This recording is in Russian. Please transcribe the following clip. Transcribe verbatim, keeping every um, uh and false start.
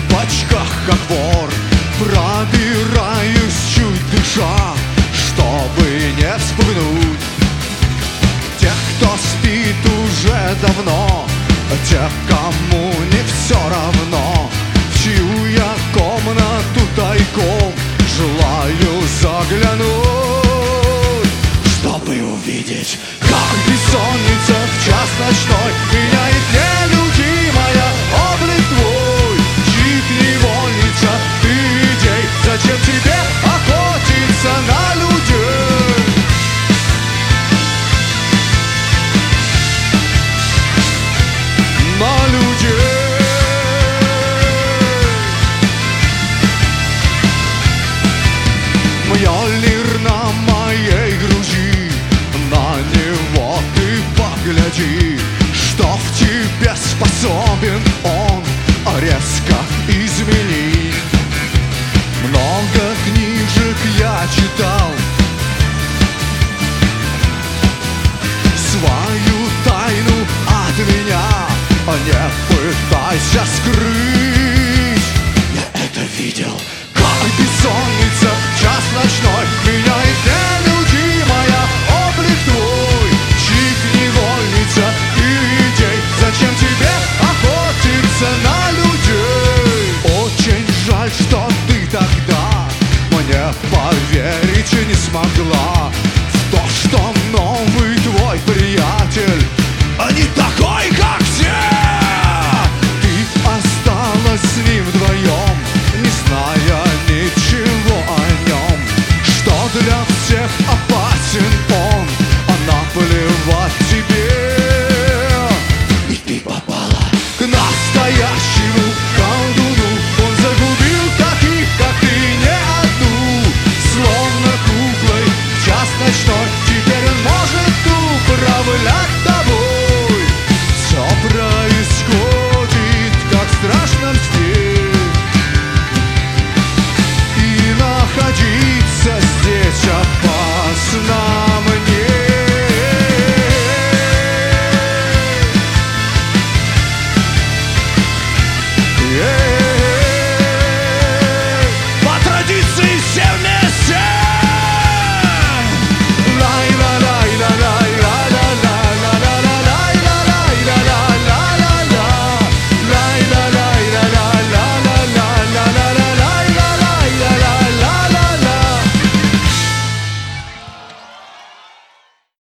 цыпочках, как вор, пробираюсь чуть дыша, чтобы не вспугнуть тех, кто спит уже давно, тех, кому не все равно, в чью я комнату тайком желаю заглянуть, чтобы увидеть, как бессонница в час ночной меняет нелюдимая облик твой. Чьих невольница, ты идей, зачем тебе охотиться на людей? На людей. Мьёльнир на моей груди, на него ты погляди, что в тебе способен он резко изменить. Много книжек я читал, свою тайну от меня не пытайся скрыть. Я это видел.